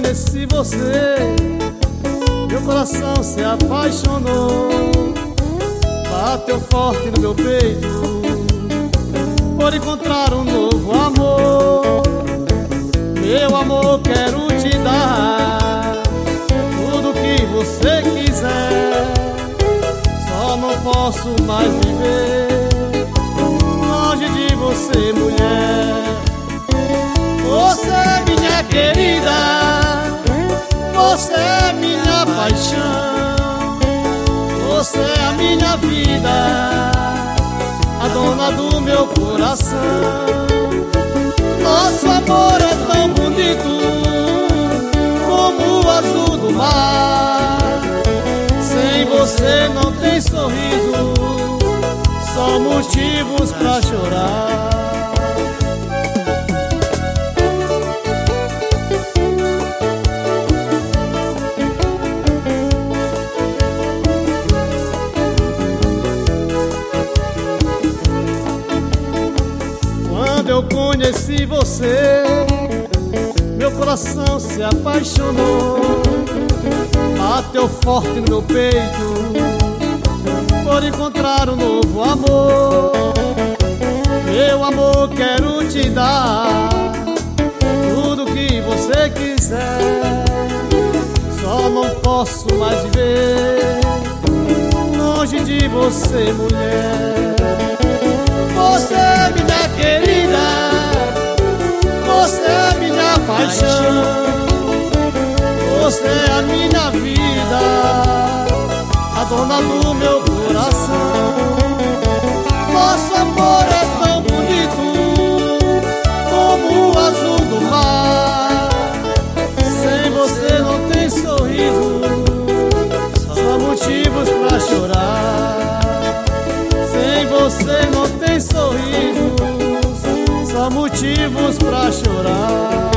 conheci você, meu coração se apaixonou. Bateu forte no meu peito por encontrar um novo amor. Meu amor, quero te dar tudo que você quiser. Só não posso mais viver longe de você, mulher. Você é minha querida, você é minha paixão, você é a minha vida, a dona do meu coração. Nosso amor é tão bonito como o azul do mar. Sem você não tem sorriso, só motivos pra chorar. Quando eu conheci você, meu coração se apaixonou. Bateu forte no meu peito por encontrar um novo amor. Meu amor, quero te dar tudo que você quiser. Só não posso mais viver longe de você, mulher. Você é minha querida, você é minha paixão, você é a minha vida, a dona do meu coração. Nosso amor é tão bonito como o azul do mar. Sem você não tem sorriso, só motivos pra chorar. Sem você não tem sorriso, só motivos pra chorar.